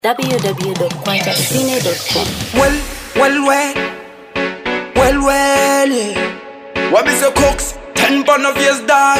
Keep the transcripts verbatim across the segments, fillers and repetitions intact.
w w w dot kwacha divine dot com. Well, well, well, well, well, yeah. What is the cooks? Ten pound of years, dog.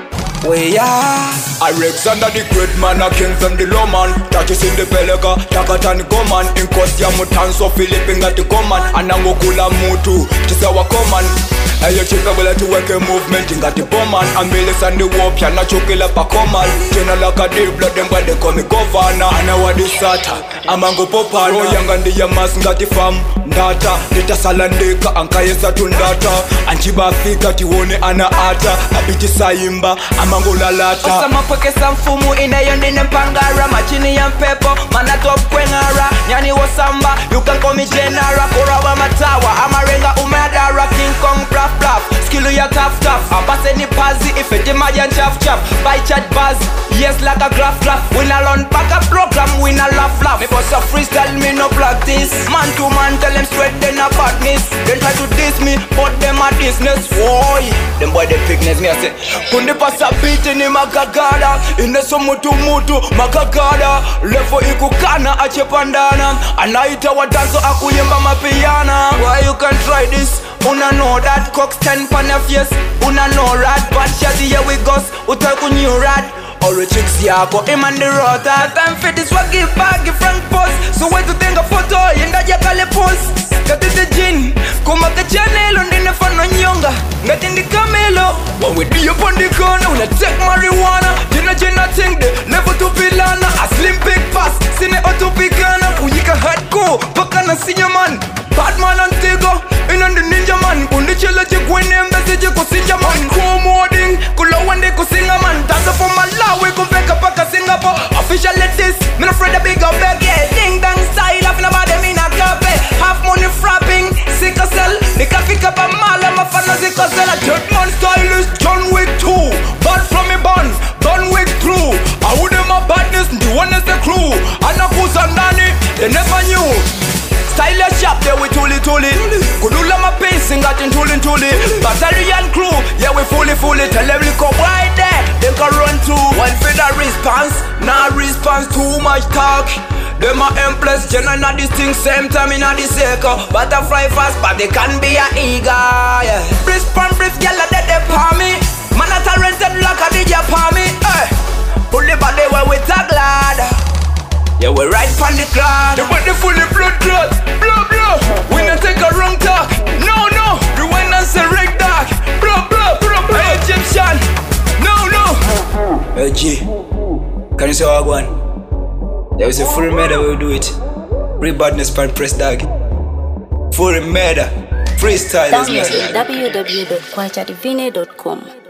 We are Alexander the Great Man, a king from the low man. Touches in the pelega, takatan goman. In Kostia mutan, so Philippine got the command. Anango kula mutu, just our command. And you check out to work a movement, in got the bomb man. And Milis and the warp, you're not choking up a command. General like a deal, blood them by the come governor. And I want this sata, I'm a go popa. No young and the yamas got the farm. Data, Nita Salandeka, and Kayesa Tundata. And Chiba Fika, Tiwone, Anna Ata. Abiti Saimba, Amangola Lata. Osama poke samfumu ina yondi nempangara. Machini and pepper, manatop kwengara. Nyani wasamba, you can call me General. Korawa matawa, Amarenga umadara. King Kong bluff bluff, skill ya tough tough. Abase ni pazi, if it imagine chaf chaf. By chat buzz, yes like a graph graph. We na learn pack a program, we na laugh laugh. Me boss a freestyle, me no practice. Man to man, tell them straight, they na badness. They try to diss me, but them a business. Why? Them boy them bigness, me I say. Kundi pasa beat ni magagada. Ine so mutu mutu magagada. Lefo ikukana ache pandana. Anaita wa danso akuyemba mapiana. Why you can try this? Una know that cocks ten pan of yes. Una know rat, but shazzy here we goes. Utal ku new rat. All the chicks yeah go him and the rota. Time for this what give back give frank post. So wait to take a photo in that ya call it post. Get in the gin, come back the channel on the fun on younger. Get in the camelo. When we do up on the corner, we take marijuana. Gina Gina think the level to Pilana. A slim big pass, seen it auto picana. We can head go, Pakana senior man. Batman and Tigo, in on the ninja man. Kundi chela je kwenye message ko sinja man. Cool morning, kula wande ko singa man. Dance for my love, we go back up a Singapore. Official let this, me no afraid to big up back. Yeah, ding dang style, laughing about them in a cafe. Half money frapping, sick as hell. The coffee cup a mile, I'm a fan of sick as hell. A dirt man stylist, John Wick two. Bad from me bun, John Wick through. I would them a badness, the one is the crew. And a goose and Danny, they never knew. Style your shop there with tuli tuli. Kudula my pacing got in tuli tuli. Battalion crew, yeah we fully fully. Tell them look up right there, they can run too. One for the response, nah response too much talk. Them a empress, general not this thing same time in a the circle. Butterfly fast, but they can be a eager. Yeah. Brief pan brief, gyal that they palm me. Man a talented like a D J palm me. Hey, pull the body where we tag lad. Yeah, we right from the crowd. The body fully blood clot, blow blow. We not take a wrong talk. No no, rewind and say rig dark. Blow blow, blow blow. Hey Egyptian, no no. Hey G, can you say what I want? There was a full murder, we'll do it. Free badness pan press dog. Full murder, freestyle. Download w w w dot kwacha divine dot com.